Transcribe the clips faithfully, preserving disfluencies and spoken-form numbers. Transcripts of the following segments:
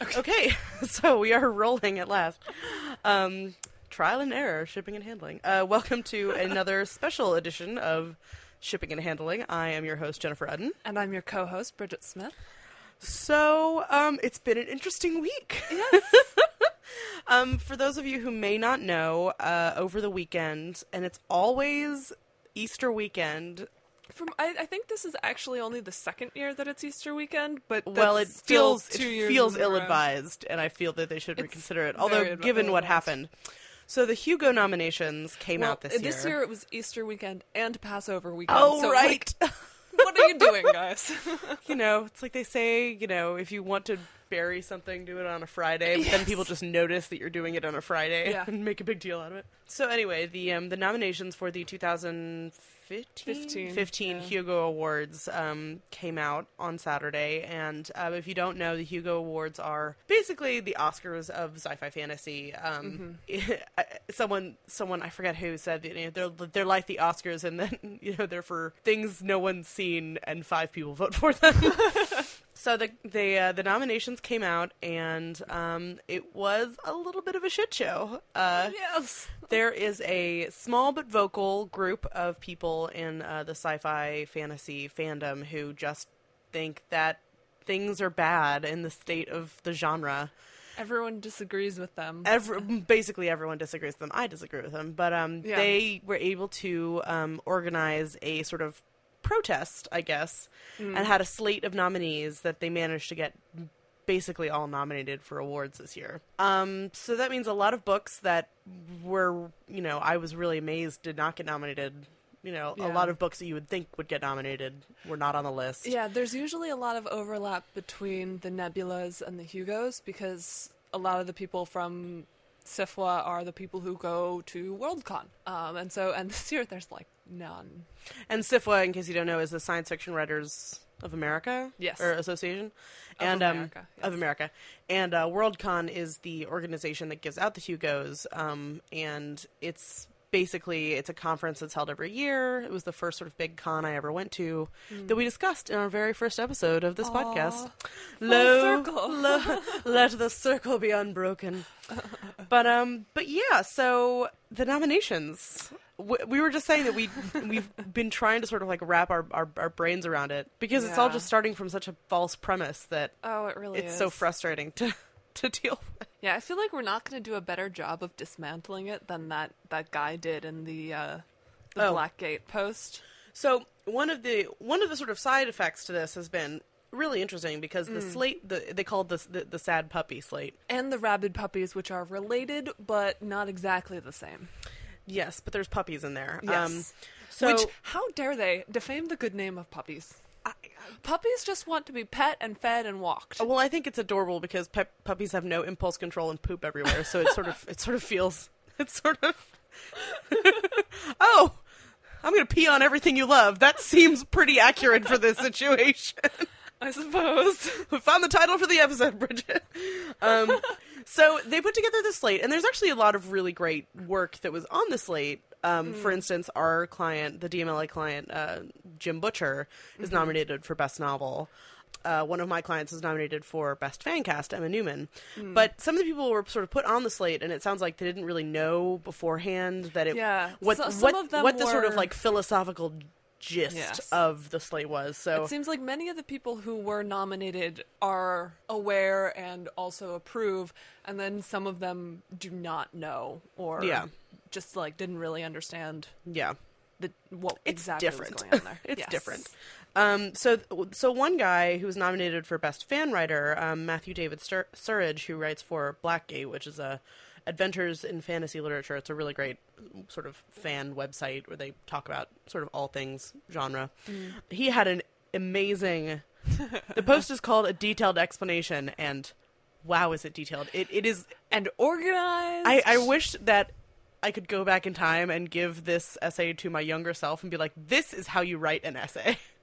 Okay. Okay, so we are rolling at last. Um, trial and error, shipping and handling. Uh, welcome to another special edition of Shipping and Handling. I am your host, Jennifer Udden. And I'm your co-host, Bridget Smith. So, um, it's been an interesting week. Yes. um, for those of you who may not know, uh, over the weekend, and it's always Easter weekend. From I, I think this is actually only the second year that it's Easter weekend, but that's Well, it still feels two it years feels in a row. ill-advised, and I feel that they should It's reconsider it. very Although, ill- given what ill-advised. happened, so the Hugo nominations came well, out this year. This year it was Easter weekend and Passover weekend. Oh, so, right. Like, what are you doing, guys? You know, it's like they say, you know, if you want to bury something, do it on a Friday. But then Yes. people just notice that you're doing it on a Friday Yeah. and make a big deal out of it. So anyway, the um, the nominations for the two thousand fifteen, Fifteen, fifteen yeah. Hugo Awards um, came out on Saturday. And uh, if you don't know, the Hugo Awards are basically the Oscars of sci-fi fantasy. Um, someone, someone I forget who said that, you know, they're they're like the Oscars, and then you know they're for things no one's seen, and five people vote for them. So the the uh, the nominations came out, and um, it was a little bit of a shit show. Uh, Yes. there is a small but vocal group of people in uh, the sci-fi fantasy fandom who just think that things are bad in the state of the genre. Everyone disagrees with them. Every, basically, everyone disagrees with them. I disagree with them, but um, Yeah. they were able to um, organize a sort of protest, I guess, Mm. and had a slate of nominees that they managed to get basically all nominated for awards this year. Um, so that means a lot of books that were, you know, I was really amazed did not get nominated. You know, a Yeah. lot of books that you would think would get nominated were not on the list. Yeah, there's usually a lot of overlap between the Nebulas and the Hugos because a lot of the people from S F W A are the people who go to Worldcon. Um, and so, and this year there's like none. And S F W A, in case you don't know, is the Science Fiction Writers of America, Yes. or Association, Of and America, um, yes. of America, and uh, Worldcon is the organization that gives out the Hugos, um, and it's basically it's a conference that's held every year. It was the first sort of big con I ever went to that we discussed in our very first episode of this Aw, podcast. full Lo- circle. lo- let the circle be unbroken. But um, but yeah. So the nominations. W- We were just saying that we we've been trying to sort of like wrap our, our, our brains around it because it's all Yeah. just starting from such a false premise that Oh, it really it's is. so frustrating to to deal with. Yeah, I feel like we're not going to do a better job of dismantling it than that, that guy did in the uh, the Oh. Blackgate post. So one of the one of the sort of side effects to this has been really interesting because the slate the, they call it the, the the sad puppy slate. And the rabid puppies, which are related, but not exactly the same. Yes, but there's puppies in there. Yes. Um, so Which, how dare they defame the good name of puppies? I, Puppies just want to be pet and fed and walked. well, I think it's adorable because pep- puppies have no impulse control and poop everywhere. So it sort of it sort of feels it sort of oh. I'm going to pee on everything you love. That seems pretty accurate for this situation. I suppose. We found the title for the episode, Bridget. Um, so they put together this slate, and there's actually a lot of really great work that was on the slate. Um, For instance, our client, the D M L A client, uh, Jim Butcher, is nominated for Best Novel. Uh, one of my clients was nominated for Best Fan Cast, Emma Newman. But some of the people were sort of put on the slate, and it sounds like they didn't really know beforehand that it Yeah, what so- some what of them what the sort of were- like philosophical gist Yes. of the slate was. So It seems like many of the people who were nominated are aware and also approve, and then some of them do not know or Yeah. just like didn't really understand yeah. the what It's exactly different. was going on there. It's Yes. different. Um, so, so one guy who was nominated for Best Fan Writer, um, Matthew David Sur- Surridge, who writes for Blackgate, which is a adventures in fantasy literature. It's a really great sort of fan website where they talk about sort of all things genre. He had an amazing. The post is called "A Detailed Explanation," and wow, is it detailed! It it is. And organized. I I wish that I could go back in time and give this essay to my younger self and be like, "This is how you write an essay."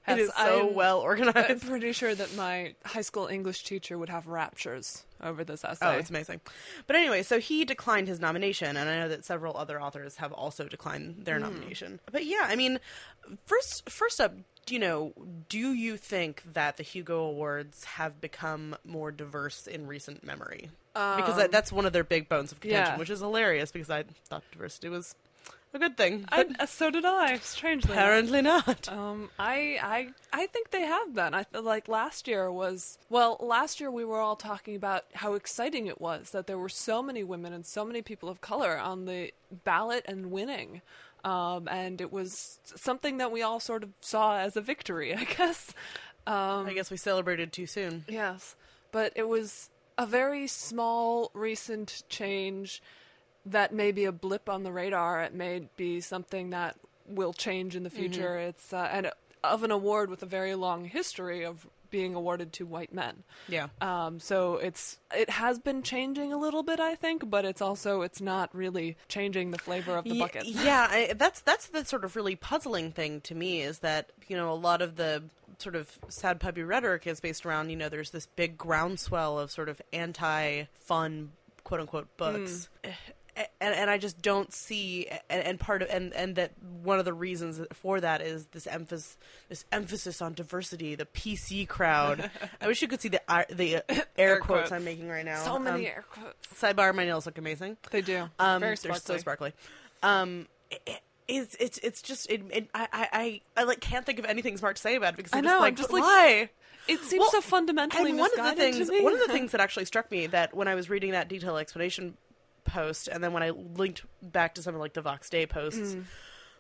It Yes, is so I'm- well I'm organized. pretty sure that my high school English teacher would have raptures over this essay. Oh, it's amazing. But anyway, so he declined his nomination, and I know that several other authors have also declined their nomination. But yeah, I mean, first, first up, you know, do you think that the Hugo Awards have become more diverse in recent memory? Because that, that's one of their big bones of contention, yeah. which is hilarious because I thought diversity was a good thing. I, But uh, so did I. Strangely, apparently not. Um, I, I, I think they have been. I feel like last year was well. Last year we were all talking about how exciting it was that there were so many women and so many people of color on the ballot and winning, um, and it was something that we all sort of saw as a victory, I guess. Um, I guess we celebrated too soon. Yes, but it was a very small, recent change that may be a blip on the radar. It may be something that will change in the future. Mm-hmm. It's uh, and of an award with a very long history of being awarded to white men. Yeah. Um, so it's it has been changing a little bit, I think, but it's also it's not really changing the flavor of the Ye- bucket. Yeah, I, that's that's the sort of really puzzling thing to me is that, you know, a lot of the sort of sad puppy rhetoric is based around, you know, there's this big groundswell of sort of anti-fun, quote-unquote, books. Mm. And, and I just don't see, and, and part of, and, and that one of the reasons for that is this emphasis, this emphasis on diversity, the P C crowd. I wish you could see the uh, the uh, air, air quotes. quotes I'm making right now. So many um, air quotes. Sidebar: my nails look amazing. They do. Um, Very they're sparkly. so sparkly. Um, it, it, it's it's it's just it, it, I, I I I like can't think of anything smart to say about it because I'm I know, just like, I'm just but like, why? It seems Well, so fundamentally and one of the misguided things to me. one of the things that actually struck me that when I was reading that detailed explanation post and then when I linked back to some of like the Vox Day posts mm.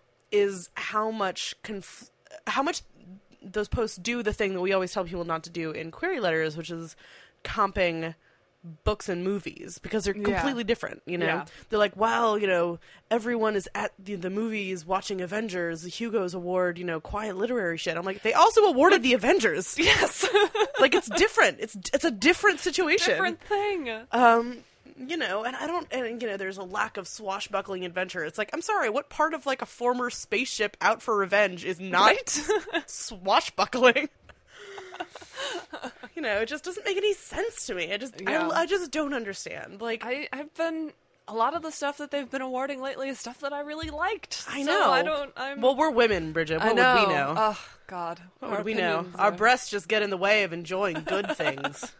is how much conf- how much those posts do the thing that we always tell people not to do in query letters, which is comping books and movies because they're completely yeah. different, you know. Yeah. They're like, well, you know, everyone is at the, the movies watching Avengers, the Hugo's award, you know, quiet literary shit. I'm like, they also awarded the Avengers. Yes. Like it's different. It's it's a different situation. Different thing. Um You know, and I don't, and, you know, there's a lack of swashbuckling adventure. It's like, I'm sorry, what part of, like, a former spaceship out for revenge is not right? swashbuckling? You know, it just doesn't make any sense to me. I just, Yeah. I, I just don't understand. Like, I, I've been, a lot of the stuff that they've been awarding lately is stuff that I really liked. I So know. I don't, I'm... Well, we're women, Bridget. What I know. would we know? Oh, God. What Our would we know? opinions Our are- breasts just get in the way of enjoying good things.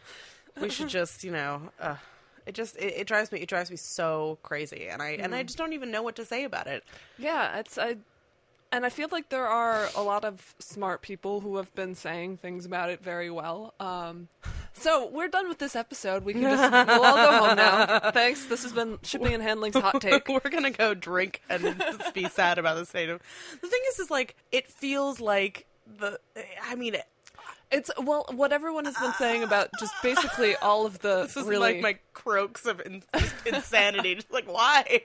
We should just, you know, uh, it just, it, it drives me, it drives me so crazy. And I, mm. and I just don't even know what to say about it. Yeah, it's, I, and I feel like there are a lot of smart people who have been saying things about it very well. Um, so we're done with this episode. We can just, we'll all go home now. Thanks. This has been Shipping and Handling's Hot Take. We're gonna go drink and just be sad about the state of. The thing is, is like it feels like the. I mean, it, It's, well, what everyone has been saying about just basically all of the this is really... like my croaks of in, insanity. Just like, why?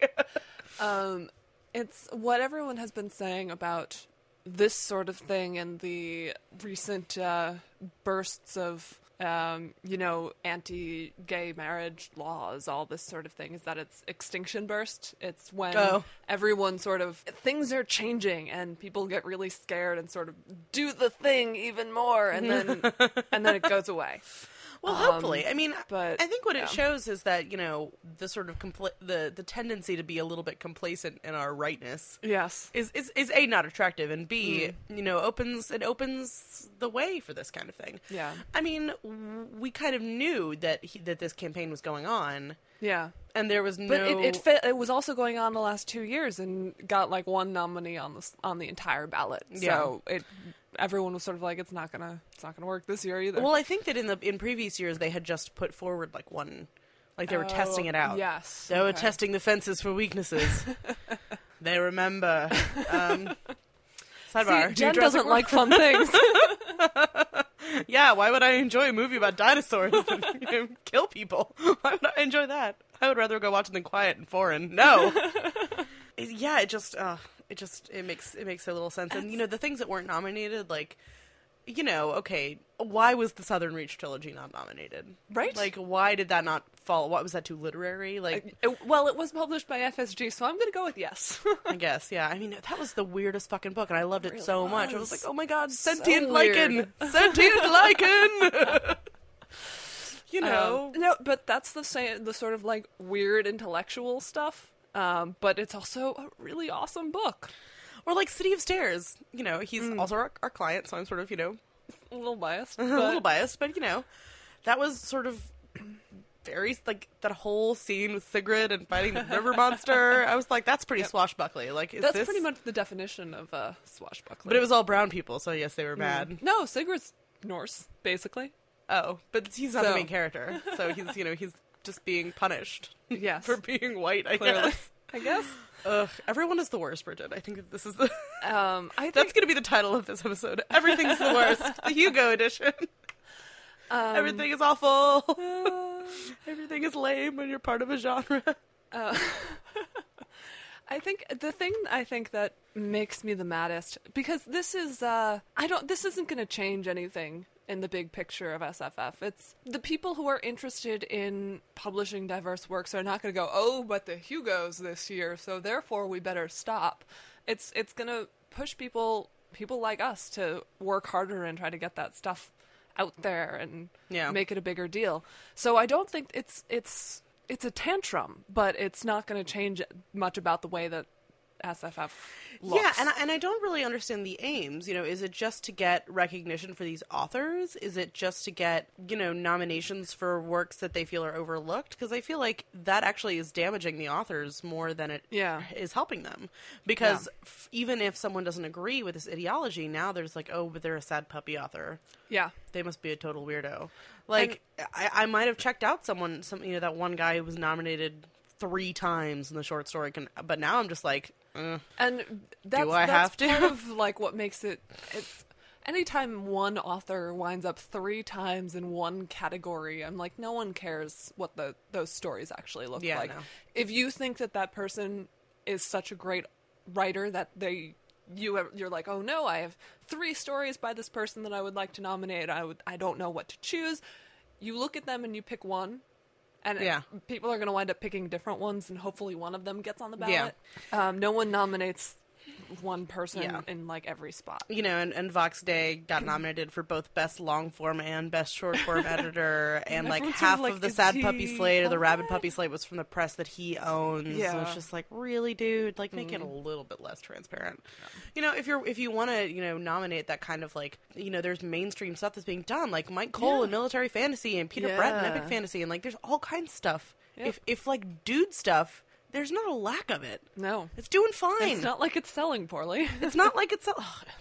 um, it's what everyone has been saying about this sort of thing and the recent uh, bursts of, um, you know, anti-gay marriage laws, all this sort of thing, is that it's extinction burst. It's when oh. everyone sort of, things are changing and people get really scared and sort of do the thing even more, and then and then it goes away. Well, hopefully. Um, I mean, but, I think what yeah. it shows is that, you know, the sort of compl- the the tendency to be a little bit complacent in our rightness. Yes. Is is, is A, not attractive, and B, mm. you know, opens it opens the way for this kind of thing. Yeah. I mean, we kind of knew that he, that this campaign was going on. Yeah. And there was no... But it it, fit, it was also going on the last two years and got like one nominee on the on the entire ballot. So yeah. it everyone was sort of like, it's not gonna it's not gonna work this year either. Well, I think that in the in previous years they had just put forward like one, like they were oh, testing it out. Yes, they okay. were testing the fences for weaknesses. They remember. Um, sidebar. See, Jen doesn't like fun things. Yeah, why would I enjoy a movie about dinosaurs that you know, kill people? Why would I enjoy that? I would rather go watch something quiet and foreign. No. it, yeah, it just, uh, it just, it makes, it makes so little sense. And, you know, the things that weren't nominated, like, you know, okay, why was the Southern Reach trilogy not nominated? Right. Like, why did that not fall? What, was that too literary? Like, It- well, it was published by F S G, so I'm gonna go with yes. I guess, yeah. I mean, that was the weirdest fucking book, and I loved it, really so much. I was was. like, oh my god, So sentient weird. lichen! Sentient lichen! You know? Um, no, but that's the same, the sort of like weird intellectual stuff. Um, but it's also a really awesome book. Or like City of Stairs. You know, he's Mm. also our, our client, so I'm sort of, you know, A little biased, a but little biased, but you know, that was sort of very, like, that whole scene with Sigrid and fighting the river monster. I was like, that's pretty Yep. swashbuckly. Like, is that's this... pretty much the definition of uh, swashbuckling. But it was all brown people, so yes, they were Mm. mad. No, Sigurd's Norse, basically. Oh, but he's not the So- main character, so he's, you know, he's just being punished Yes, for being white, I clearly. guess. I guess. Ugh, everyone is the worst, Bridget. I think that this is the... Um, I think That's going to be the title of this episode. Everything's the worst. The Hugo edition. um, Everything is awful. uh, Everything is lame when you're part of a genre. Uh, I think the thing I think that makes me the maddest, because this is uh I don't this isn't going to change anything in the big picture of S F F. It's the people who are interested in publishing diverse works are not going to go, "Oh, but the Hugos this year, so therefore we better stop." It's it's going to push people people like us to work harder and try to get that stuff out there and Yeah. make it a bigger deal. So I don't think it's it's it's a tantrum, but it's not going to change much about the way that S F F looks. Yeah, and I, and I don't really understand the aims. You know, is it just to get recognition for these authors? Is it just to get, you know, nominations for works that they feel are overlooked? Because I feel like that actually is damaging the authors more than it Yeah. is helping them. Because f- even if someone doesn't agree with this ideology, now there's like, oh, but they're a sad puppy author. Yeah. They must be a total weirdo. Like, I, I might have checked out someone, some you know, that one guy who was nominated three times in the short story, con- but now I'm just like, eh. And that's, I that's have to? part of like what makes it it's anytime one author winds up three times in one category, I'm like, no one cares what the those stories actually look Yeah, like. no. If you think that that person is such a great writer that they you you're like, oh no, I have three stories by this person that I would like to nominate. I would I don't know what to choose. You look at them and you pick one. And Yeah. people are going to wind up picking different ones, and hopefully one of them gets on the Yeah. ballot. Um, no one nominates one person Yeah. in like every spot. You know, and, and Vox Day got nominated for both Best Long Form and Best Short Form Editor, and like everyone's sort half of like, of the is Sad he Puppy Slate or the Rabid alright? Puppy Slate was from the press that he owns. Yeah. So it's just like, really, dude, like make it a little bit less transparent. You know, if you're if you want to, you know, nominate that kind of like, you know, there's mainstream stuff that's being done, like Mike Cole Yeah. in Military Fantasy and Peter Brett in Yeah. Epic Fantasy, and like there's all kinds of stuff. Yeah. If if like dude stuff, there's not a lack of it. No, It's doing fine. it's not like it's selling poorly. It's not like it's.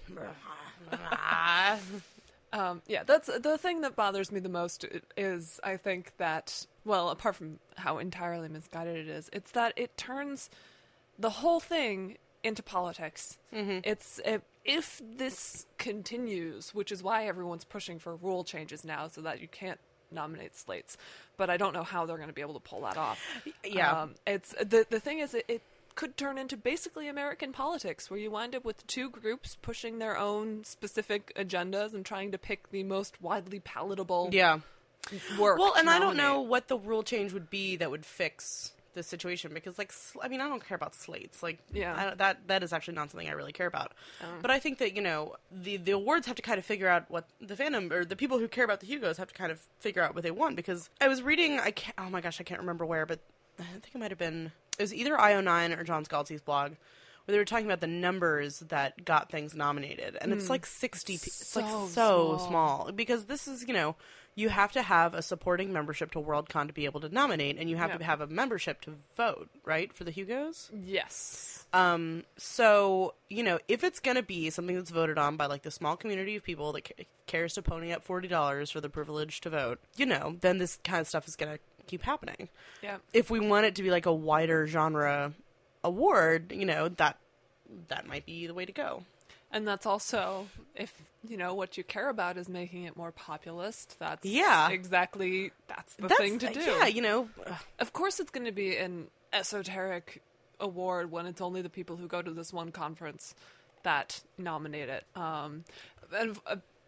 A- Um, yeah, that's the thing that bothers me the most is I think that, well, apart from how entirely misguided it is, it's that it turns the whole thing into politics. Mm-hmm. It's if, if this continues, which is why everyone's pushing for rule changes now so that you can't nominate slates, but I don't know how they're going to be able to pull that off. Yeah. Um, it's the the thing is it, it could turn into basically American politics, where you wind up with two groups pushing their own specific agendas and trying to pick the most widely palatable yeah. work. Well, and to I don't know nominate. what the rule change would be that would fix the situation, because, like, sl- I mean, I don't care about slates. Like, Yeah. I don't, that that is actually not something I really care about. Um. But I think that, you know, the the awards have to kind of figure out what the fandom or the people who care about the Hugos have to kind of figure out what they want. Because I was reading, I can't, oh my gosh, I can't remember where, but I think it might have been, it was either I O nine or John Scalzi's blog, where they were talking about the numbers that got things nominated, and it's like sixty. Pe- it's like So so small. small, because this is, you know, you have to have a supporting membership to Worldcon to be able to nominate, and you have Yeah. to have a membership to vote, right, for the Hugos. Yes. Um, so, you know, if it's going to be something that's voted on by, like, the small community of people that ca- cares to pony up forty dollars for the privilege to vote, you know, then this kind of stuff is going to keep happening. Yeah. If we want it to be, like, a wider genre award, you know, that that might be the way to go. And that's also, if, you know, what you care about is making it more populist, that's Yeah. exactly, that's the That's, thing to do. Yeah, you know, ugh, Of course it's going to be an esoteric award when it's only the people who go to this one conference that nominate it. Um, and uh,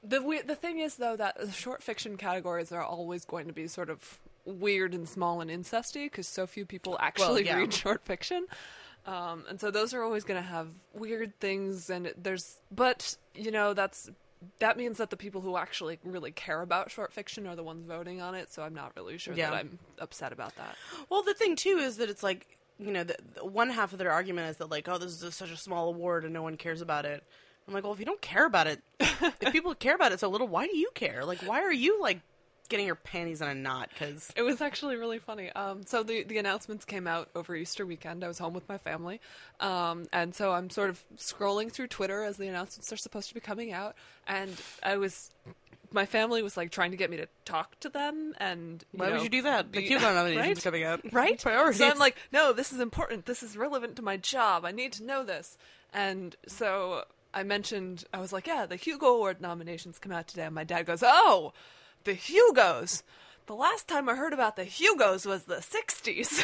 The we- the thing is, though, that the short fiction categories are always going to be sort of weird and small and incesty because so few people actually Well, yeah. read short fiction. Um, and so those are always going to have weird things, and it, there's, but, you know, that's, that means that the people who actually really care about short fiction are the ones voting on it, so I'm not really sure Yeah. that I'm upset about that. Well, the thing, too, is that it's like, you know, the, the one half of their argument is that, like, oh, this is a, such a small award and no one cares about it. I'm like, well, if you don't care about it, if people care about it so little, why do you care? Like, why are you, like, getting your panties in a knot? Because It was actually really funny. Um, so the, the announcements came out over Easter weekend. I was home with my family. Um, and so I'm sort of scrolling through Twitter as the announcements are supposed to be coming out. And I was, my family was like trying to get me to talk to them. And you why know, would you do that? The be- Hugo nominations right? coming out. Right? Priorities. So I'm like, no, this is important. This is relevant to my job. I need to know this. And so I mentioned, I was like, yeah, the Hugo Award nominations come out today. And my dad goes, oh, the Hugos. The last time I heard about the Hugos was the sixties.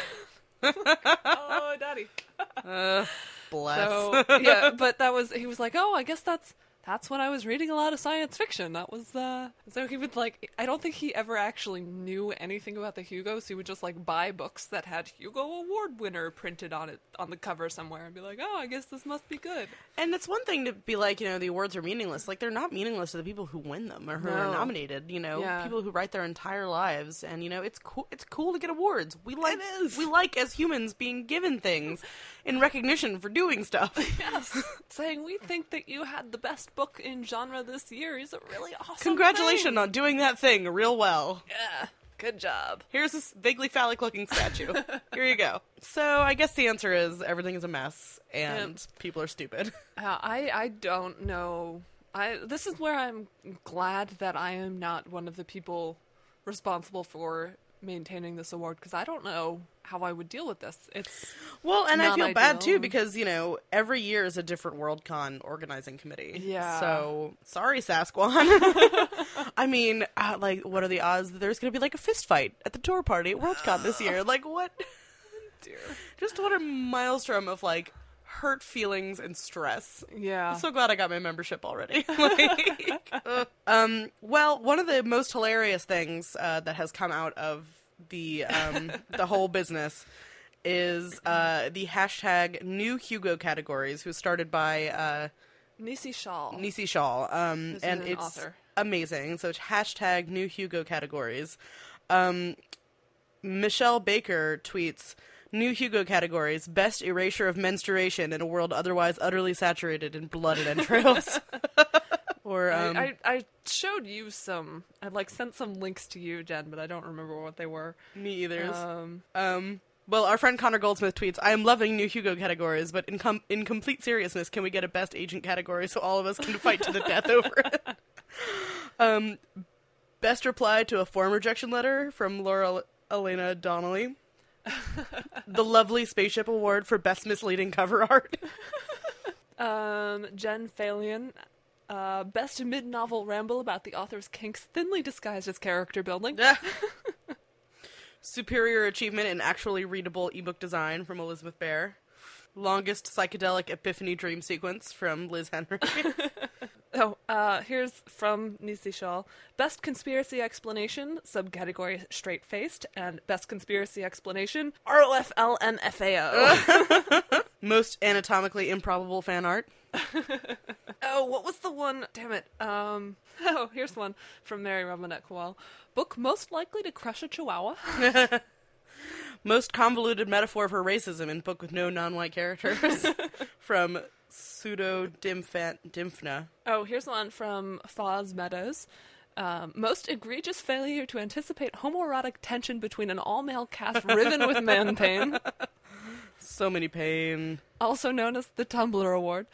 Oh, Daddy. uh, bless. So, yeah, but that was, he was like, oh, I guess that's, that's when I was reading a lot of science fiction. That was, uh, so he would like, I don't think he ever actually knew anything about the Hugos. He would just like buy books that had Hugo Award winner printed on it, on the cover somewhere and be like, oh, I guess this must be good. And it's one thing to be like, you know, the awards are meaningless. Like, they're not meaningless to the people who win them or who No. are nominated, you know, Yeah. people who write their entire lives. And, you know, it's cool, it's cool to get awards. We like, It is. we like as humans being given things in recognition for doing stuff. Yes. Saying we think that you had the best book in genre this year is a really awesome Congratulations thing. on doing that thing real well. Yeah. Good job. Here's this vaguely phallic looking statue. Here you go. So I guess the answer is everything is a mess and Yep. people are stupid. Uh, I I don't know. I this is where I'm glad that I am not one of the people responsible for maintaining this award because I don't know how I would deal with this. It's Well, and I Not feel bad ideal. too because, you know, every year is a different Worldcon organizing committee. Yeah. So, sorry, Sasquan. I mean, uh, like, what are the odds that there's going to be like a fist fight at the tour party at Worldcon this year? Like, what? dear. Just what a maelstrom of, like, hurt feelings and stress. Yeah. I'm so glad I got my membership already. Like, uh, um, well, one of the most hilarious things uh, that has come out of the um, the whole business is uh, the hashtag new Hugo categories, who was started by uh, Nisi Shawl. Nisi Shawl, um, Who's and an it's author. amazing. So it's hashtag new Hugo categories. Um, Michelle Baker tweets, new Hugo categories, best erasure of menstruation in a world otherwise utterly saturated in blood and entrails. Or, um, I, I I showed you some. I like sent some links to you, Jen, but I don't remember what they were. me either. Um, Um, well, our friend Connor Goldsmith tweets, I am loving new Hugo categories, but in, com- in complete seriousness, can we get a best agent category so all of us can fight to the death over it? Um, best reply to a form rejection letter from Laura Elena Donnelly. The lovely Spaceship Award for best misleading cover art. um, Jen Phalion. Uh, best mid-novel ramble about the author's kinks thinly disguised as character building. Superior achievement in actually readable ebook design from Elizabeth Bear. Longest psychedelic epiphany dream sequence from Liz Henry. Oh, uh, here's from Nisi Shawl. Best conspiracy explanation, subcategory straight-faced, and best conspiracy explanation, R O F L M F A O. Most anatomically improbable fan art. Oh, what was the one? Damn it. Um, oh, here's one from Mary Robinette Kowal. Book most likely to crush a chihuahua. Most convoluted metaphor for racism in book with no non-white characters. From Pseudo Dimfna. Oh, here's one from Foz Meadows. Um, most egregious failure to anticipate homoerotic tension between an all-male cast riven with man pain. So many pain. Also known as the Tumblr Award.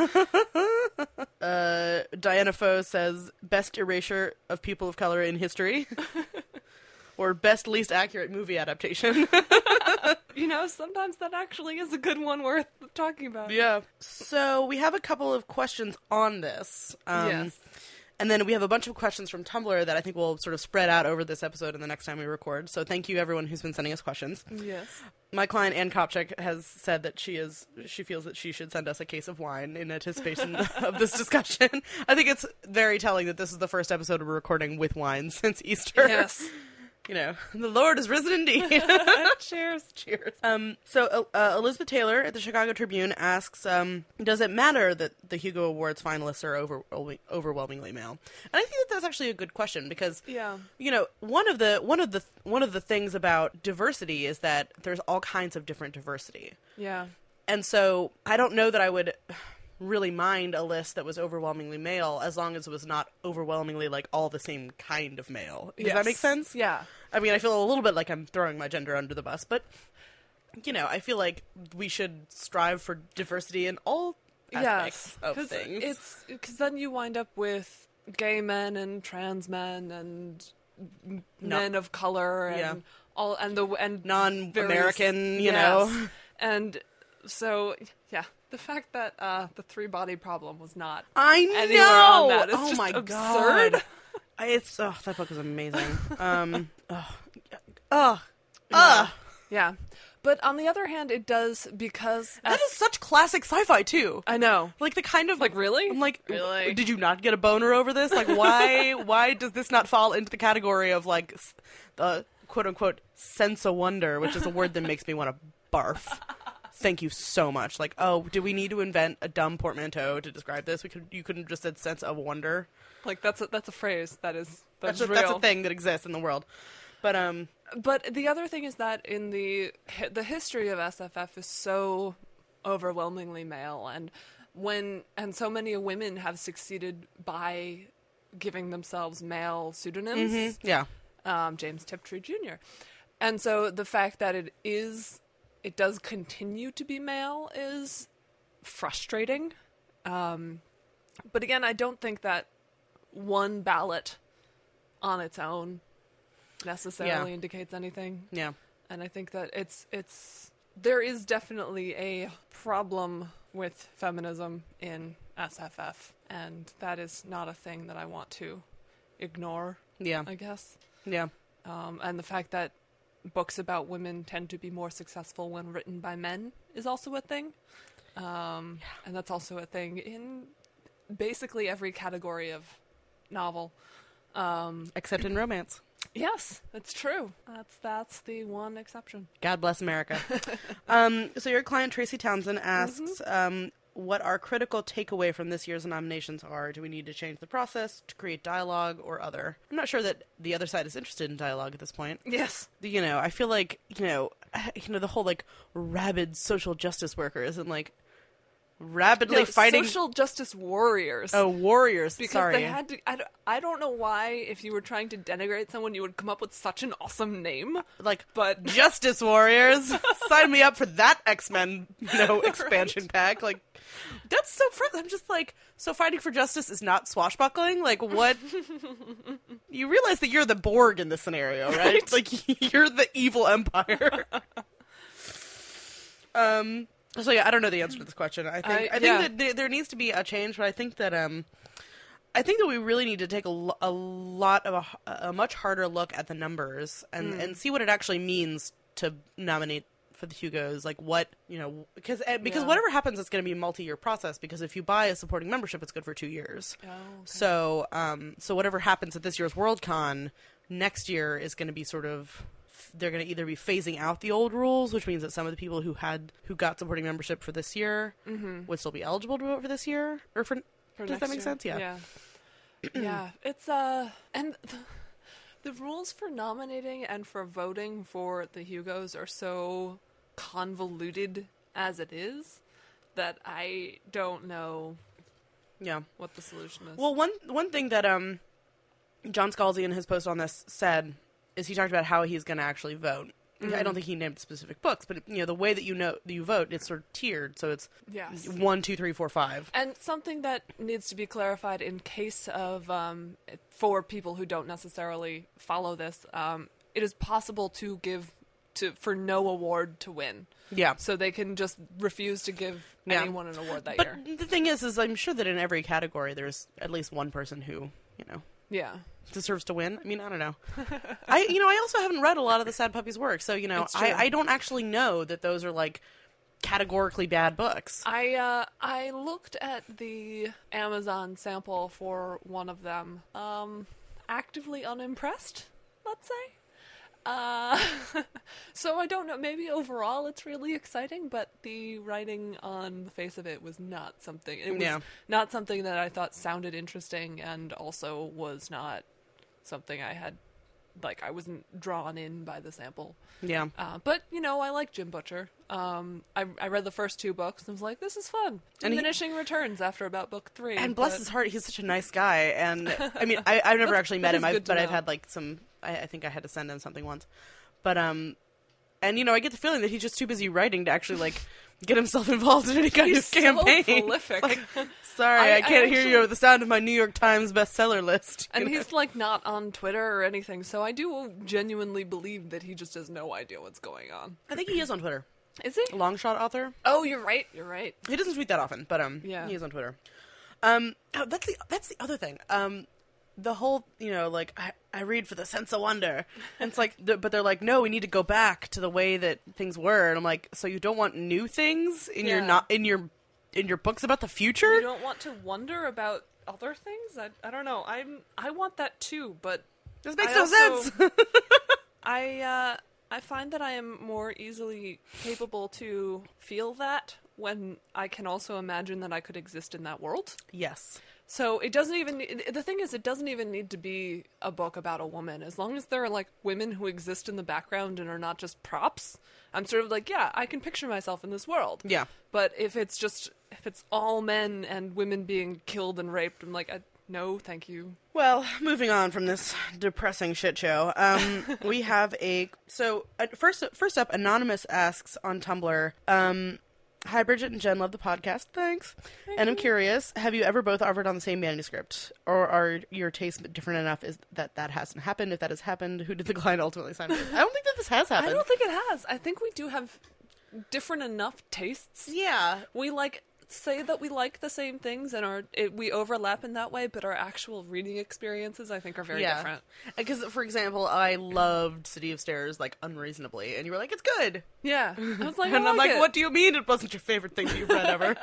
Uh, Diana Foe says, best erasure of people of color in history. Or best least accurate movie adaptation. You know, sometimes that actually is a good one worth talking about. Yeah. So we have a couple of questions on this. Um, Yes. And then we have a bunch of questions from Tumblr that I think will sort of spread out over this episode and the next time we record. So thank you, everyone who's been sending us questions. Yes. My client, Ann Kopchak, has said that she is she feels that she should send us a case of wine in anticipation of this discussion. I think it's very telling that this is the first episode we're recording with wine since Easter. Yes. You know, the Lord is risen indeed. Cheers. Cheers. Um, so uh, Elizabeth Taylor at the Chicago Tribune asks, um, does it matter that the Hugo Awards finalists are over- overwhelmingly male? And I think that that's actually a good question because, yeah. you know, one of the one of the one of the things about diversity is that there's all kinds of different diversity. Yeah. And so I don't know that I would really mind a list that was overwhelmingly male as long as it was not overwhelmingly like all the same kind of male. Does yes. that make sense? Yeah. I mean, I feel a little bit like I'm throwing my gender under the bus, but you know, I feel like we should strive for diversity in all aspects yes. of things. It's because then you wind up with gay men and trans men and m- No. men of color and Yeah. all and the and non-American, various- you yes. know. And so yeah, the fact that uh, the three body problem was not I anywhere know. on that is oh just my absurd. god. I- It's oh, that book is amazing. Um, oh, oh, Yeah. uh. Yeah. But on the other hand, it does because That as- is such classic sci-fi too. I know. Like the kind of Like really? I'm like, Really? did you not get a boner over this? Like, why? why does this not fall into the category of like s- the quote unquote sense of wonder, which is a word that makes me want to barf. Thank you so much. Like, oh, do we need to invent a dumb portmanteau to describe this? We could. You couldn't have just said sense of wonder. Like that's a, that's a phrase that is that's, That's a, real. that's a thing that exists in the world. But um, But the other thing is that in the hi- the history of S F F is so overwhelmingly male, and when and so many women have succeeded by giving themselves male pseudonyms. mm-hmm, yeah, Um, James Tiptree Junior And so the fact that it is, it does continue to be male is frustrating. Um, but again, I don't think that one ballot on its own necessarily Yeah. indicates anything. yeah, And I think that it's, it's, there is definitely a problem with feminism in S F F. And that is not a thing that I want to ignore, yeah, I guess. yeah, Um, and the fact that books about women tend to be more successful when written by men is also a thing. Um, Yeah. And that's also a thing in basically every category of novel. Um, except in romance. yes, it's true. That's that's the one exception. God bless America. um, so your client Tracy Townsend asks, um, what our critical takeaway from this year's nominations are. Do we need to change the process to create dialogue or other? I'm not sure that the other side is interested in dialogue at this point. Yes. You know, I feel like, you know, you know, the whole like rabid social justice workers and like rapidly No, fighting social justice warriors. oh warriors. Because Sorry. they had to. I don't, I don't know why, if you were trying to denigrate someone, you would come up with such an awesome name. like But Justice Warriors. Sign me up for that X-Men, you know, expansion pack. Like, that's so fr- I'm just like, so fighting for justice is not swashbuckling? Like, what? You realize that you're the Borg in this scenario, right? Right. Like, you're the evil empire. um, so yeah, I don't know the answer to this question. I think, I- I, think yeah. that there, there needs to be a change, but I think that, um, I think that we really need to take a, lo- a lot of a, a much harder look at the numbers and, and see what it actually means to nominate for the Hugos. Like what, you know, because uh, because Yeah. whatever happens, it's going to be a multi-year process. Because if you buy a supporting membership, it's good for two years. Oh, okay. So, um, so whatever happens at this year's Worldcon, next year is going to be sort of. They're going to either be phasing out the old rules, which means that some of the people who had who got supporting membership for this year Mm-hmm. would still be eligible to vote for this year, or for. For Does that next make year. sense? Yeah. Yeah. Yeah. It's uh and the, the rules for nominating and for voting for the Hugos are so convoluted as it is that I don't know Yeah. what the solution is. Well, one one thing that um, John Scalzi in his post on this said is he talked about how he's going to actually vote. I don't think he named specific books, but you know the way that you know that you vote, it's sort of tiered, so it's yes. one, two, three, four, five. And something that needs to be clarified in case of, um, for people who don't necessarily follow this, um, it is possible to give to for no award to win. Yeah, So they can just refuse to give Yeah. anyone an award that but year. the thing is, is I'm sure that in every category there's at least one person who you know, Yeah. deserves to win. I mean, I don't know. I, you know, I also haven't read a lot of the Sad Puppies work, so, you know, It's true. I, I don't actually know that those are, like, categorically bad books. I uh I looked at the Amazon sample for one of them. Um actively unimpressed, let's say. Uh so I don't know, maybe overall it's really exciting, but the writing on the face of it was not something it was Yeah. not something that I thought sounded interesting, and also was not something I had like I wasn't drawn in by the sample. Yeah. Uh, but, you know, I like Jim Butcher. Um, I, I read the first two books and was like, this is fun. And he- Diminishing returns after about book three. And bless but- his heart, he's such a nice guy. And I mean, I, I've never That's- actually that met is him, I've, good to but I've know. had like some. I, I think I had to send him something once. But um, and you know, I get the feeling that he's just too busy writing to actually like get himself involved in any kind He's of so campaign. prolific. It's like, sorry, I- I, I can't hear actually- you over the sound of my New York Times bestseller list. you And know? he's, like, not on Twitter or anything, so I do genuinely believe that he just has no idea what's going on. I think he is on Twitter. Is he? Longshot author. Oh, you're right, you're right. He doesn't tweet that often, but um, Yeah. he is on Twitter. Um, oh, that's the that's the other thing. Um, the whole, you know, like I, I read for the sense of wonder, and it's like, the, but they're like, no, we need to go back to the way that things were, and I'm like, so you don't want new things in your Yeah. not in your in your books about the future? You don't want to wonder about other things? I, I don't know. I'm I want that too, but This makes I no also- sense. I uh, I find that I am more easily capable to feel that when I can also imagine that I could exist in that world. Yes. So it doesn't even, the thing is, it doesn't even need to be a book about a woman. As long as there are, like, women who exist in the background and are not just props, I'm sort of like, yeah, I can picture myself in this world. Yeah. But if it's just, if it's all men and women being killed and raped, I'm like, I, no, thank you. Well, moving on from this depressing shit show, um, we have a so uh, first first up, Anonymous asks on Tumblr. Um, Hi, Bridget and Jen, love the podcast. Thanks. And I'm curious, have you ever both offered on the same manuscript? Or are your tastes different enough is that that hasn't happened? If that has happened, who did the client ultimately sign with? I don't think that this has I happened. don't think it has. I think we do have different enough tastes. Yeah. We like say that we like the same things and are it, we overlap in that way, but our actual reading experiences I think are very yeah. different. Because, for example, I loved City of Stairs, like, unreasonably. And you were like, it's good. Yeah, I was like, And I I'm like, it. what do you mean it wasn't your favorite thing that you've read ever?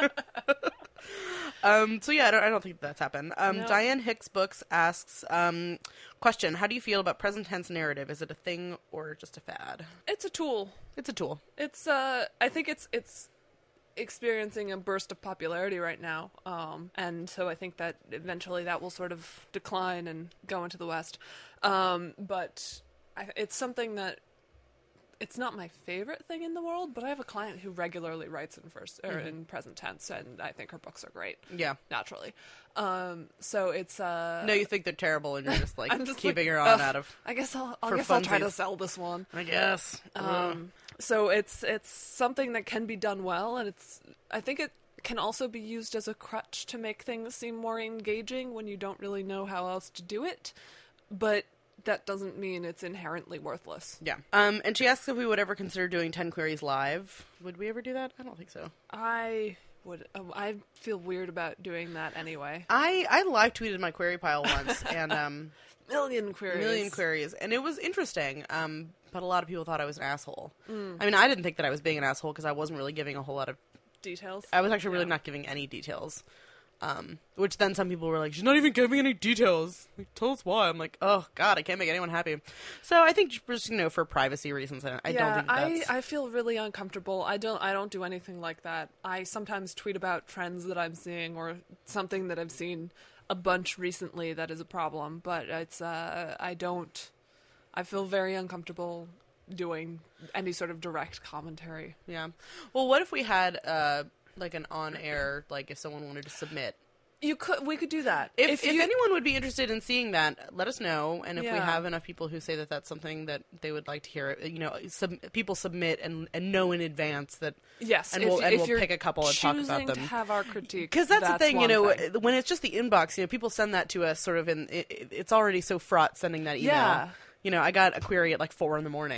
um, so yeah, I don't, I don't think that's happened. Um, No. Diane Hicks Books asks, um, question, how do you feel about present tense narrative? Is it a thing or just a fad? It's a tool. It's a tool. It's uh, I think it's it's experiencing a burst of popularity right now, um, and so I think that eventually that will sort of decline and go into the West. Um, but I, it's something that it's not my favorite thing in the world, but I have a client who regularly writes in first or in present tense, and I think her books are great. Yeah. Naturally, um, so it's uh, No, you think they're terrible and you're just like I'm just keeping like, her on ugh, out of, I guess I'll, I for guess I'll try to funsies. sell this one. I guess. Um, so it's it's something that can be done well, and it's I think it can also be used as a crutch to make things seem more engaging when you don't really know how else to do it. But that doesn't mean it's inherently worthless. Yeah. Um, and she asks if we would ever consider doing ten Queries live. Would we ever do that? I don't think so. I would. Uh, I feel weird about doing that anyway. I, I live tweeted my query pile once, and um, Million queries. million queries, and it was interesting. Um, but a lot of people thought I was an asshole. Mm. I mean, I didn't think that I was being an asshole because I wasn't really giving a whole lot of. Details. I was actually really Yeah. not giving any details. Um, which then some people were like, "She's not even giving any details. Like, tell us why." I'm like, "Oh God, I can't make anyone happy." So I think just you know for privacy reasons, I, I yeah, don't think that's. I, I feel really uncomfortable. I don't I don't do anything like that. I sometimes tweet about trends that I'm seeing or something that I've seen a bunch recently that is a problem, but it's uh I don't I feel very uncomfortable doing any sort of direct commentary. Yeah. Well, what if we had uh like an on-air, like if someone wanted to submit? You could we could do that. If, if, you, anyone would be interested in seeing that, let us know. And if we Yeah. have enough people who say that that's something that they would like to hear, you know, sub- people submit and, and know in advance that. yes, and if, we'll- and if we'll you're pick a couple and talk about choosing them. to have our critique, Because that's, the thing, you one know, thing. when it's just the inbox, you know, people send that to us sort of in, it, it's already so fraught sending that email. Yeah. You know, I got a query at like four in the morning.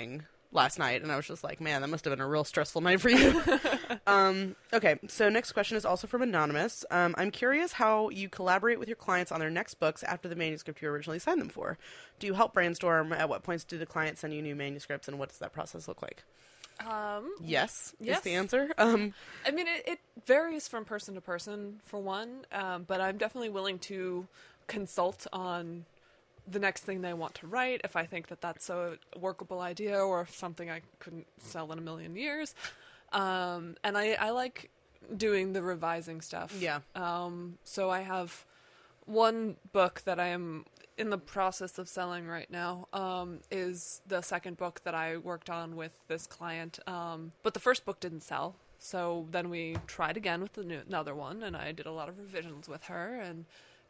last night, and I was just like, man, that must have been a real stressful night for you. um, okay, so next question is also from Anonymous. Um, I'm curious how you collaborate with your clients on their next books after the manuscript you originally signed them for. Do you help brainstorm? At what points do the clients send you new manuscripts, and what does that process look like? Um, yes, yes is the answer. Um, I mean, it, it varies from person to person, for one, um, but I'm definitely willing to consult on the next thing they want to write, if I think that that's a workable idea or something I couldn't sell in a million years. Um, and I, I like doing the revising stuff. Yeah. Um, so I have one book that I am in the process of selling right now, um, is the second book that I worked on with this client. Um, but the first book didn't sell. So then we tried again with the new, another one, and I did a lot of revisions with her, and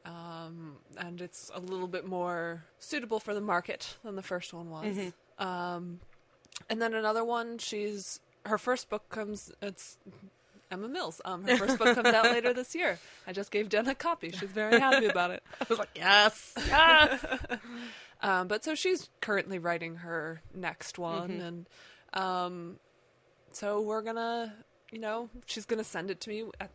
um, and it's a little bit more suitable for the market than the first one was. Mm-hmm. Um, and then another one, she's, her first book comes, it's Emma Mills. Um, her first book comes out later this year. I just gave Jen a copy. She's very happy about it. I was like, yes, yes. um, but so she's currently writing her next one. Mm-hmm. And um, so we're going to, you know, she's going to send it to me at,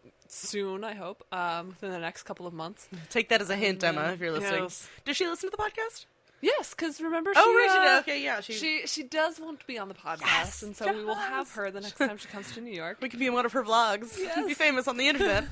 soon, I hope, um, within the next couple of months. Take that as a hint, Emma, if you're listening. Yes. Does she listen to the podcast? Yes, because remember, oh, she, right, she uh, did. Okay, yeah, she... she she does want to be on the podcast, yes, and so yes. we will have her the next time she comes to New York. We can be in one of her vlogs. Yes. Be famous on the internet.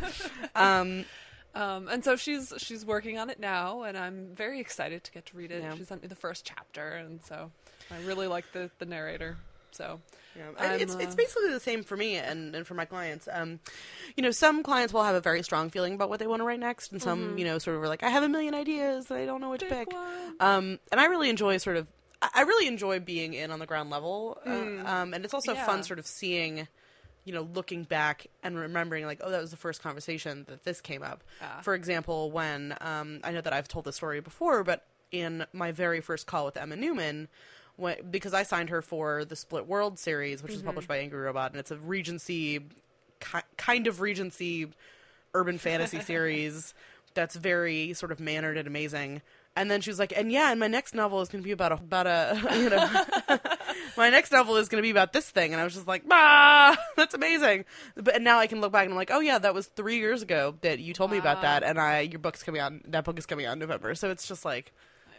um, um, and so she's she's working on it now, and I'm very excited to get to read it. Yeah. She sent me the first chapter, and so I really like the the narrator. So. Yeah, it's it's basically the same for me and, and for my clients. Um, you know, some clients will have a very strong feeling about what they want to write next, and some, mm-hmm. you know, sort of are like, I have a million ideas and I don't know what to pick. Um, and I really enjoy sort of, I really enjoy being in on the ground level, mm. uh, um, and it's also yeah. fun sort of seeing, you know, looking back and remembering like, oh, that was the first conversation that this came up. Ah. For example, when um, I know that I've told this story before, but in my very first call with Emma Newman. When, because I signed her for the Split World series, which mm-hmm. is published by Angry Robot, and it's a Regency, ki- kind of Regency urban fantasy series that's very sort of mannered and amazing. And then she was like, and yeah, and my next novel is going to be about a, about a, you know, my next novel is going to be about this thing. And I was just like, ah, that's amazing. But and now I can look back and I'm like, oh yeah, that was three years ago that you told wow. me about that. And I, your book's coming out, that book is coming out in November. So it's just like,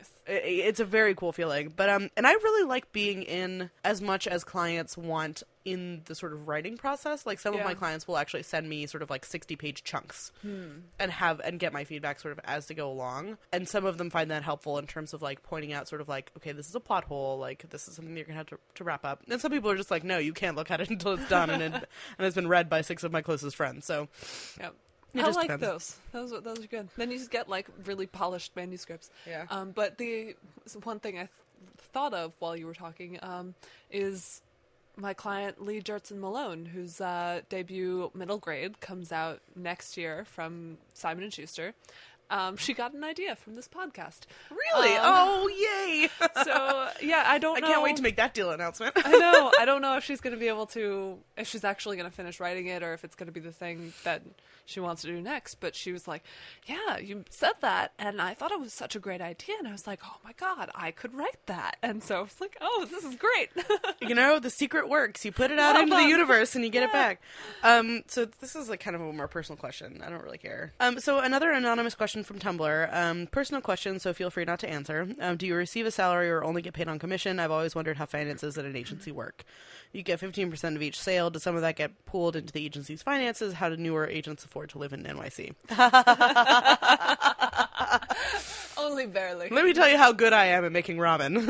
it's a very cool feeling. But um and I really like being in as much as clients want in the sort of writing process. Like some yeah. of my clients will actually send me sort of like sixty page chunks hmm. and have and get my feedback sort of as they go along. And some of them find that helpful in terms of like pointing out sort of like, okay, this is a plot hole, like this is something you're gonna have to, to wrap up. And some people are just like, no, you can't look at it until it's done and it, and it's been read by six of my closest friends. So yep. It I like depends. those. Those those are good. Then you just get like really polished manuscripts. Yeah. Um, but the one thing I th- thought of while you were talking um, is my client Lee Jertson Malone, whose uh, debut Middle Grade comes out next year from Simon and Schuster. Um, she got an idea from this podcast. Really? Um, oh, yay! So, yeah, I don't I know. I can't wait to make that deal announcement. I know. I don't know if she's going to be able to, if she's actually going to finish writing it or if it's going to be the thing that she wants to do next. But she was like, yeah, you said that, and I thought it was such a great idea. And I was like, oh, my God, I could write that. And so I was like, oh, this is great. You know, the secret works. You put it out well into done. the universe and you get yeah. it back. Um, so this is like kind of a more personal question. I don't really care. Um, so another anonymous question from Tumblr. Um, personal question, so feel free not to answer. Um, do you receive a salary or only get paid on commission? I've always wondered how finances at an agency work. You get fifteen percent of each sale. Does some of that get pooled into the agency's finances? How do newer agents afford to live in N Y C? Only barely. Let me tell you how good I am at making ramen.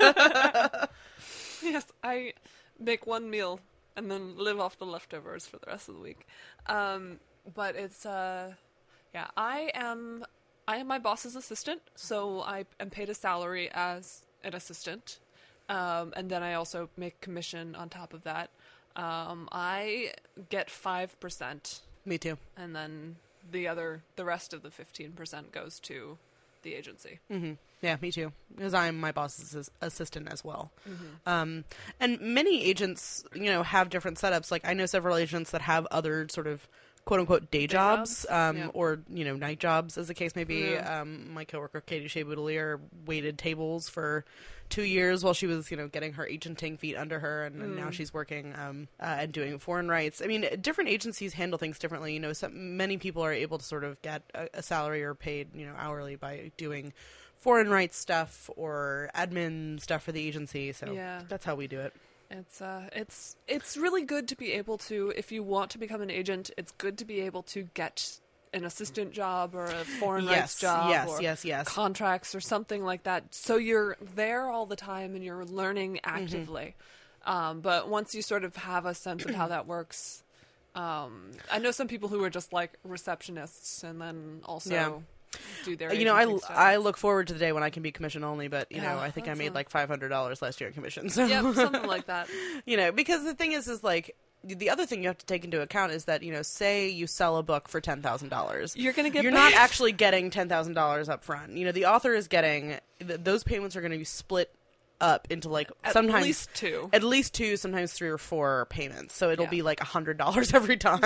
Yes, I make one meal and then live off the leftovers for the rest of the week. Um, but it's, uh, yeah, I am, I am my boss's assistant, so I am paid a salary as an assistant. Um, and then I also make commission on top of that. Um, I get five percent. Me too. And then the other, the rest of the fifteen percent goes to the agency. Mm-hmm. Yeah, me too. Because I'm my boss's assistant as well. Mm-hmm. Um, and many agents, you know, have different setups. Like I know several agents that have other sort of quote unquote day, Day jobs, jobs? um, Yeah. or, you know, night jobs as the case may be. Yeah. Um, my coworker, Katie Shea Boudelier, waited tables for two years while she was, you know, getting her agenting feet under her. And, and now Mm. she's working, um, uh, and doing foreign rights. I mean, different agencies handle things differently. You know, some, many people are able to sort of get a, a salary or paid, you know, hourly by doing foreign rights stuff or admin stuff for the agency. So Yeah. that's how we do it. It's uh, it's it's really good to be able to, if you want to become an agent, it's good to be able to get an assistant job or a foreign Yes, rights job yes, or yes, yes. contracts or something like that. So you're there all the time and you're learning Mm-hmm. actively. Um, but once you sort of have a sense of how that works, um, I know some people who are just like receptionists and then also Yeah. do their You know, I, agenting stuff. I look forward to the day when I can be commission only, but, you know, Yeah, I think I that's made a- like five hundred dollars last year in commission. So, Yep, something like that. you know, because the thing is, is like, the other thing you have to take into account is that, you know, say you sell a book for ten thousand dollars. You're gonna get You're paid. not actually getting ten thousand dollars up front. You know, the author is getting, th- those payments are going to be split up into like At sometimes least two. at least two, sometimes three or four payments. So it'll Yeah. be like a hundred dollars every time.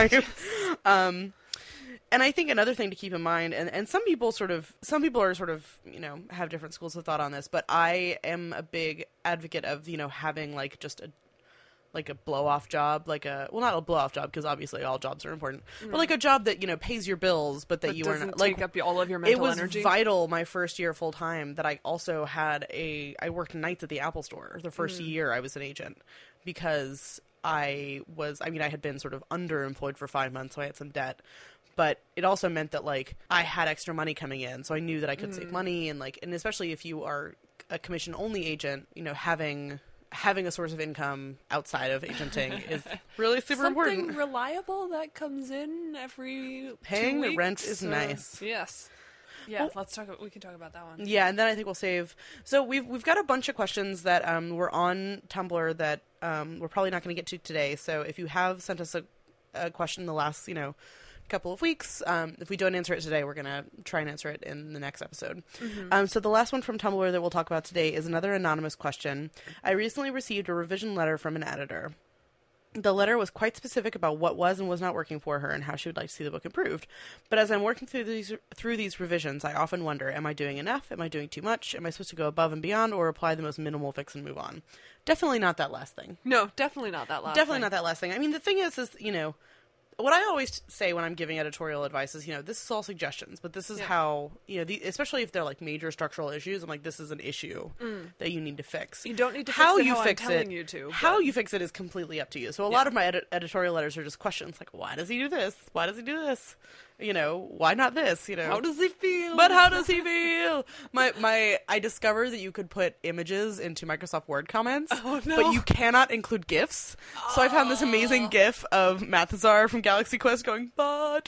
um, and I think another thing to keep in mind, and, and some people sort of, some people are sort of, you know, have different schools of thought on this, but I am a big advocate of, you know, having like just a, like a blow off job, like a, well, not a blow off job, because obviously all jobs are important, but like a job that, you know, pays your bills, but that But you are doesn't not, like, take up all of your it mental was energy. vital my first year full time that I also had a I worked nights at the Apple Store the first Mm. year I was an agent, because I was I mean I had been sort of underemployed for five months, so I had some debt, but it also meant that like I had extra money coming in, so I knew that I could Mm. save money, and like and especially if you are a commission only agent, you know, having having a source of income outside of agenting is really super Something important. reliable that comes in every Paying two the weeks, rent is or- nice. Yes. Yeah, Well- let's talk. We can talk about that one. Yeah, and then I think we'll save. So we've we've got a bunch of questions that um, were on Tumblr that um, we're probably not going to get to today. So if you have sent us a, a question in the last, you know, couple of weeks, um, if we don't answer it today, we're going to try and answer it in the next episode. Mm-hmm. Um, so the last one from Tumblr that we'll talk about today is another anonymous question. I recently received a revision letter from an editor. The letter was quite specific about what was and was not working for her and how she would like to see the book improved. But as I'm working through these through these revisions, I often wonder, am I doing enough? Am I doing too much? Am I supposed to go above and beyond or apply the most minimal fix and move on? Definitely not that last thing. No, definitely not that last. Definitely thing. not that last thing. I mean, the thing is, is, you know, what I always say when I'm giving editorial advice is, you know, this is all suggestions, but this is Yeah. how, you know, the, especially if they're like major structural issues, I'm like, this is an issue that you need to fix. You don't need to how fix it you how fix I'm telling it, you to. how but- you fix it is completely up to you. So a Yeah. lot of my edi- editorial letters are just questions like, why does he do this? Why does he do this? You know, why not this? You know, How does he feel? but how does he feel? My my I discovered that you could put images into Microsoft Word comments, Oh, no. but you cannot include GIFs. So I found this amazing GIF of Mathazar from Galaxy Quest going, "But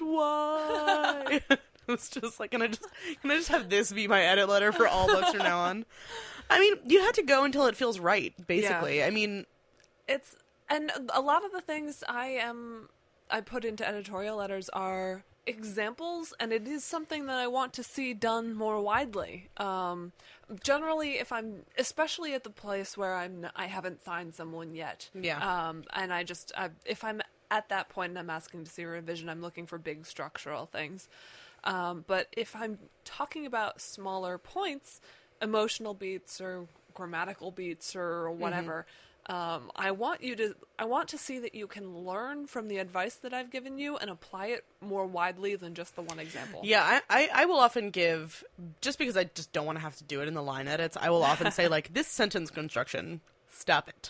why?" It's just like, can I just can I just have this be my edit letter for all books from now on? I mean, you have to go until it feels right, basically. I mean, It's and a lot of the things I am I put into editorial letters are examples, and it is something that I want to see done more widely. Um, generally, if I'm, especially at the place where I'm, I haven't signed someone yet. Yeah. Um, and I just, I, if I'm at that point and I'm asking to see a revision, I'm looking for big structural things. Um, but if I'm talking about smaller points, emotional beats or grammatical beats or whatever. Um, I want you to, I want to see that you can learn from the advice that I've given you and apply it more widely than just the one example. yeah, I, I, I will often give, just because I just don't want to have to do it in the line edits, I will often say, like, this sentence construction, stop it.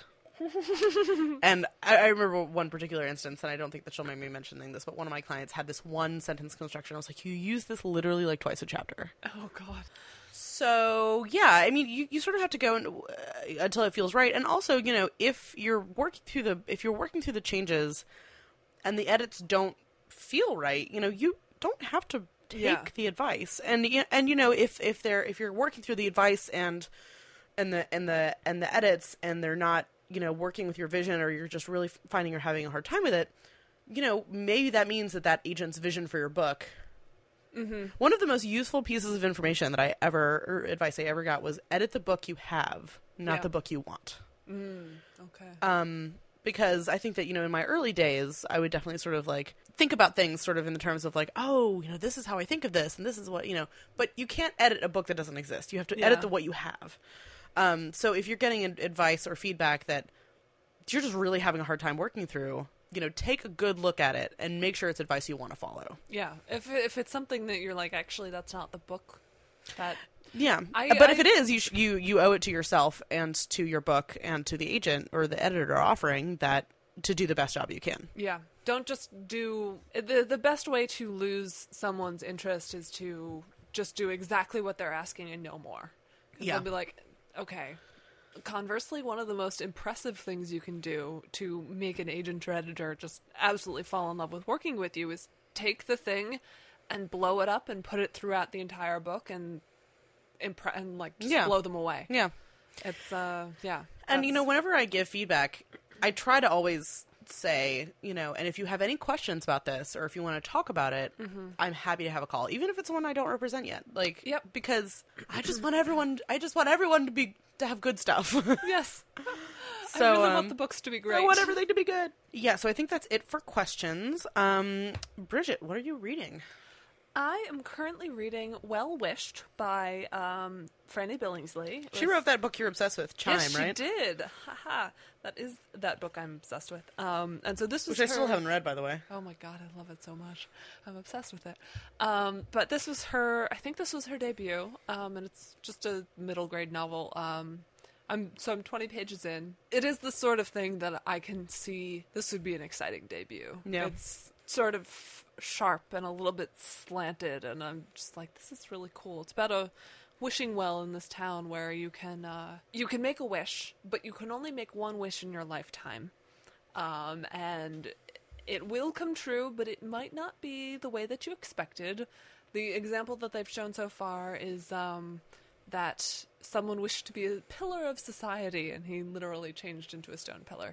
And I, I remember one particular instance, and I don't think that she'll make me mentioning this, but one of my clients had this one sentence construction. I was like, you use this literally like twice a chapter. Oh, God. So, yeah, I mean, you, you sort of have to go in, uh, until it feels right. And also, you know, if you're working through the, if you're working through the changes and the edits don't feel right, you know, you don't have to take Yeah. the advice. And, y- and, you know, if, if they're, if you're working through the advice and, and the, and the, and the edits and they're not, you know, working with your vision, or you're just really finding you're having a hard time with it, you know, maybe that means that that agent's vision for your book. Mm-hmm. One of the most useful pieces of information that I ever, or advice I ever got, was edit the book you have, not Yeah. the book you want. Mm, okay. Um, because I think that, you know, in my early days, I would definitely sort of like think about things sort of in the terms of like, oh, you know, this is how I think of this and this is what, you know, but you can't edit a book that doesn't exist. You have to Yeah. edit the what you have. Um, so if you're getting ad- advice or feedback that you're just really having a hard time working through, you know, take a good look at it and make sure it's advice you want to follow. Yeah. If if it's something that you're like, actually, that's not the book that. Yeah, I- but I- if it is, you sh- you you owe it to yourself and to your book and to the agent or the editor offering that to do the best job you can. Yeah. Don't just do the the best way to lose someone's interest is to just do exactly what they're asking and no more. 'Cause Yeah. they'll be like, okay. Conversely, one of the most impressive things you can do to make an agent or editor just absolutely fall in love with working with you is take the thing and blow it up and put it throughout the entire book and impre- and like just Yeah. blow them away. Yeah. It's uh yeah. And, you know, that's- whenever I give feedback, I try to always say, you know, and if you have any questions about this or if you want to talk about it, I'm happy to have a call, even if it's one I don't represent yet. Like, Yep. because I just want everyone, I just want everyone to be, to have good stuff. yes. So, I really um, want the books to be great. I want everything to be good. Yeah, so I think that's it for questions. Um, Bridget, what are you reading? I am currently reading Well Wished by um, Franny Billingsley. It She was- wrote that book you're obsessed with, Chime, yes, right? she did. Haha. That is that book I'm obsessed with. Um, and so this was Which I still her- haven't read, by the way. Oh my god, I love it so much. I'm obsessed with it. Um, but this was her. I think this was her debut. Um, and it's just a middle grade novel. Um, I'm so I'm twenty pages in. It is the sort of thing that I can see. This would be an exciting debut. Yeah. It's sort of sharp and a little bit slanted, and I'm just like, this is really cool. It's about a wishing well in this town where you can uh, you can make a wish, but you can only make one wish in your lifetime, um, and it will come true, but it might not be the way that you expected. The example that they've shown so far is um, that someone wished to be a pillar of society, and he literally changed into a stone pillar.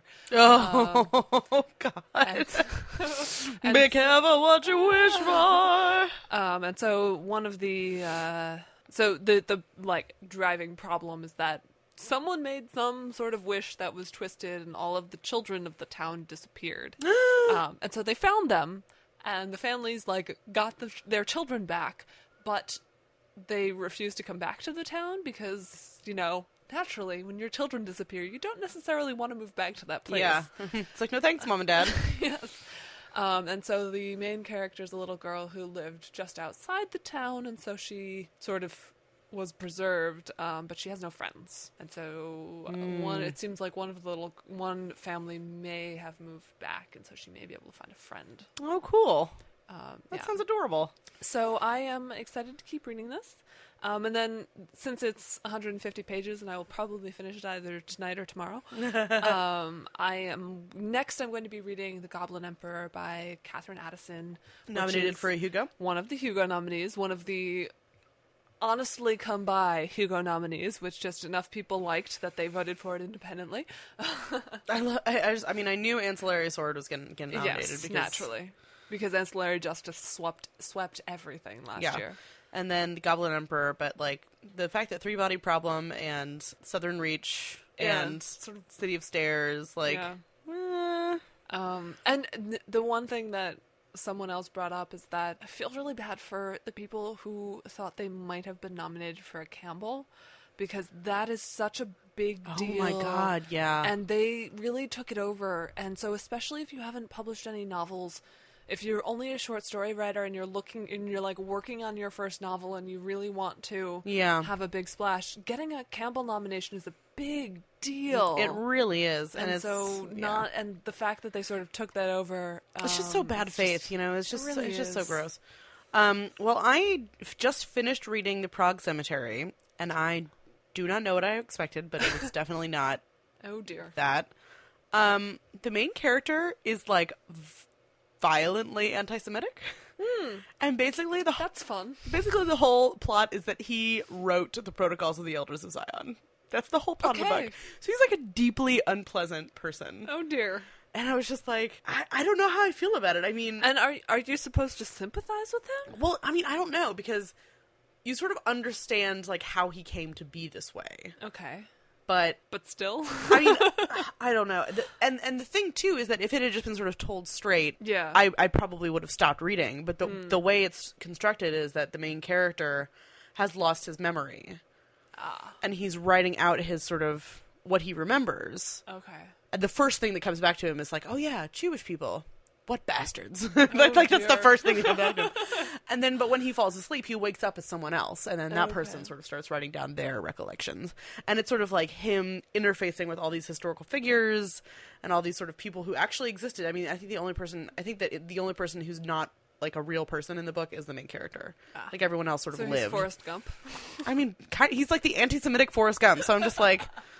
Oh, God. And, and Be careful what you wish for. Um, and so one of the uh, so the the like driving problem is that someone made some sort of wish that was twisted, and all of the children of the town disappeared. um, and so they found them, and the families like got the, their children back, but they refused to come back to the town because, you know, naturally, when your children disappear, you don't necessarily want to move back to that place. Yeah. It's like, no thanks, Mom and Dad. Yes. Um, and so the main character is a little girl who lived just outside the town, and so she sort of was preserved, um, but she has no friends. And so uh, one, it seems like one of the little one family may have moved back, and so she may be able to find a friend. Oh, cool. Um, That yeah. sounds adorable. So I am excited to keep reading this. Um, and then, since it's one hundred fifty pages, and I will probably finish it either tonight or tomorrow, um, I am next. I'm going to be reading *The Goblin Emperor* by Catherine Addison, which Nominated is for a Hugo. one of the Hugo nominees, one of the honestly come by Hugo nominees, which just enough people liked that they voted for it independently. I, lo- I, I, just, I mean, I knew Ancillary Sword was getting, getting nominated. yes, because, naturally, because Ancillary Justice swept swept everything last Yeah. year. And then the Goblin Emperor, but like the fact that Three Body Problem and Southern Reach Yeah. and sort of City of Stairs, like, Yeah. eh. Um, and th- the one thing that someone else brought up is that I feel really bad for the people who thought they might have been nominated for a Campbell, because that is such a big oh deal. my God, yeah. And they really took it over. And so, especially if you haven't published any novels, if you're only a short story writer and you're looking and you're like working on your first novel and you really want to Yeah. have a big splash, getting a Campbell nomination is a big deal. It really is. And, and it's so yeah. not and the fact that they sort of took that over, It's just so um, bad it's faith, just- you know. It's it just, really it's just so is. gross. Um, well, I f- just finished reading The Prague Cemetery, and I do not know what I expected, but it was definitely not Oh dear. that. Um, the main character is like v- violently anti-Semitic, and basically the That's fun. basically the whole plot is that he wrote the Protocols of the Elders of Zion. That's the whole plot of the Okay. book. So he's like a deeply unpleasant person. Oh dear. And I was just like, I, I don't know how I feel about it. I mean, And are are you supposed to sympathize with him? well, I mean, I don't know, because you sort of understand like how he came to be this way. Okay. but But still, I mean, I don't know. The- And and the thing too is that if it had just been sort of told straight, yeah, I I probably would have stopped reading. But the Mm. the way it's constructed is that the main character has lost his memory, ah, and he's writing out his sort of what he remembers. okay. And the first thing that comes back to him is like, oh yeah, Jewish people. What bastards. Oh, like, like that's the dear. first thing that comes back to him. And then, but when he falls asleep, he wakes up as someone else. And then that Okay. person sort of starts writing down their recollections. And it's sort of like him interfacing with all these historical figures and all these sort of people who actually existed. I mean, I think the only person, I think that it, the only person who's not like a real person in the book is the main character. Ah. Like everyone else sort So of he's lived. Forrest Gump. I mean, kind he's like the anti-Semitic Forrest Gump. So I'm just like,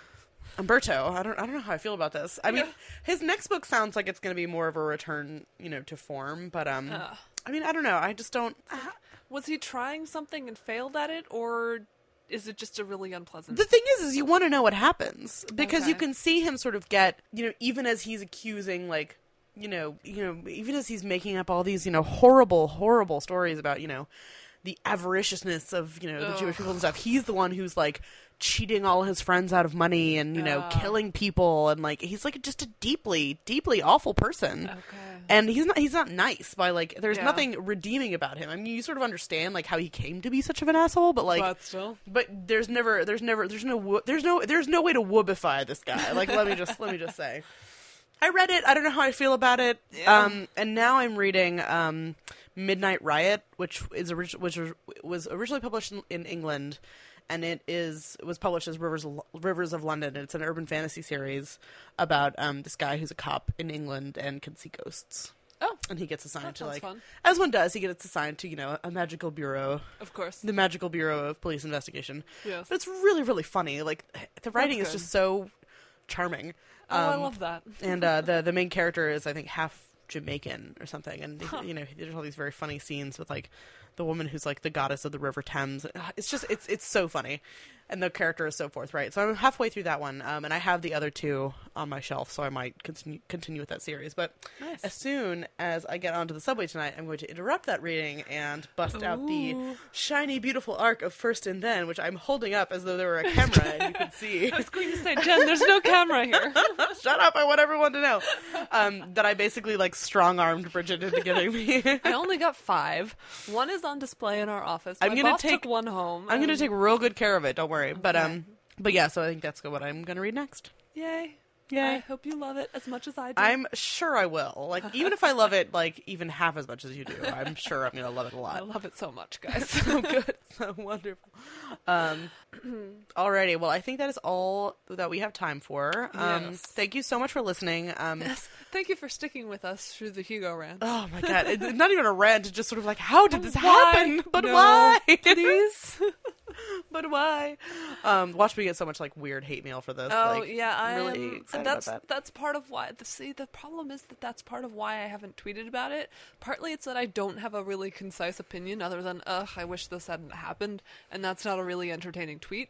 Umberto, I don't, I don't know how I feel about this. I mean, Yeah. his next book sounds like it's going to be more of a return, you know, to form. But um, Ah. I mean, I don't know. I just don't. Was he trying something and failed at it, or is it just a really unpleasant? The thing is, is you want to know what happens because you Okay. can see him sort of get, you know, even as he's accusing, like, you know, you know, even as he's making up all these, you know, horrible, horrible stories about, you know, the avariciousness of, you know, the Ugh. Jewish people and stuff. He's the one who's like cheating all his friends out of money and, you know, Ah. killing people, and like he's like just a deeply, deeply awful person. Okay. And he's not he's not nice by like there's Yeah. nothing redeeming about him. I mean, you sort of understand like how he came to be such of an asshole, but like but still, but there's never, there's never, there's no, wo- there's no, there's no way to woobify this guy. Like, let me just, let me just say, I read it. I don't know how I feel about it. Yeah. Um, and now I'm reading um, Midnight Riot, which is orig- which was, was originally published in, in England, and it is it was published as Rivers of, Rivers of London. And it's an urban fantasy series about um, this guy who's a cop in England and can see ghosts. oh, And he gets assigned that to sounds like, fun. as one does, he gets assigned to you know a magical bureau, Of course. the Magical Bureau of Police Investigation. Yes. But it's really, really funny. Like, the writing is good. just so charming. Oh, I Um, love that. And uh, the the main character is, I think, half Jamaican or something. And, Huh. you know, there's all these very funny scenes with, like, the woman who's, like, the goddess of the River Thames. It's just, it's it's so funny. And the character is so forthright. So I'm halfway through that one. Um, and I have the other two on my shelf, so I might continue, continue with that series. But Nice. as soon as I get onto the subway tonight, I'm going to interrupt that reading and bust out the Ooh. shiny, beautiful arc of First and Then, which I'm holding up as though there were a camera and you could see. I was going to say, Jen, there's no camera here. Shut up! I want everyone to know um, that I basically like strong-armed Bridget into giving me. I only got five. One is on display in our office. I'm My gonna boss take- took one home. I'm gonna and- take real good care of it. Don't worry. But Okay. um, but yeah. So I think that's what I'm gonna read next. Yay. Yay. I hope you love it as much as I do. I'm sure I will. Like, even if I love it, like, even half as much as you do, I'm sure I'm gonna love it a I lot. love it so much, guys. So good, so wonderful. Um, alrighty, well, I think that is all that we have time for. Um, Yes. Thank you so much for listening. Um, Yes. Thank you for sticking with us through the Hugo rant. oh my god, it's not even a rant. It's just sort of like, how did this Why? happen? But No, why? Please. But why? Um, watch me get so much like weird hate mail for this. Oh like, yeah, I really am. excited And that's about that. that's part of why. The, see, the problem is that that's part of why I haven't tweeted about it. Partly, it's that I don't have a really concise opinion, other than "ugh, I wish this hadn't happened," and that's not a really entertaining tweet.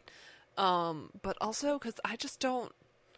Um, but also because I just don't.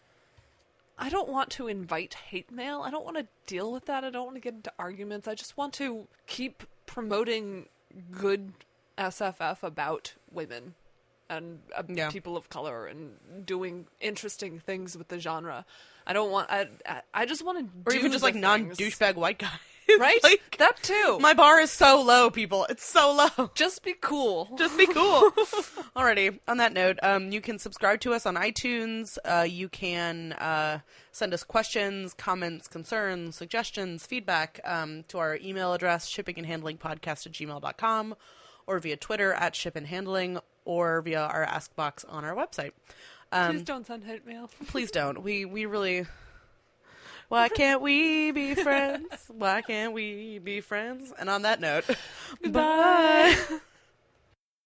I don't want to invite hate mail. I don't want to deal with that. I don't want to get into arguments. I just want to keep promoting good S F F about women and uh, Yeah. people of color and doing interesting things with the genre. I don't want. I. I, I just want to. Or do even just the like non things. douchebag white guys. Right? Like, That too. my bar is so low, people. It's so low. Just be cool. Just be cool. Alrighty. On that note, um, you can subscribe to us on iTunes. Uh, you can uh, send us questions, comments, concerns, suggestions, feedback um, to our email address, shipping and handling podcast at gmail dot com, or via Twitter at ship and handling, or via our ask box on our website. Um, Please don't send hate mail. please don't. We we really. Why can't we be friends? Why can't we be friends? And on that note, Goodbye. bye.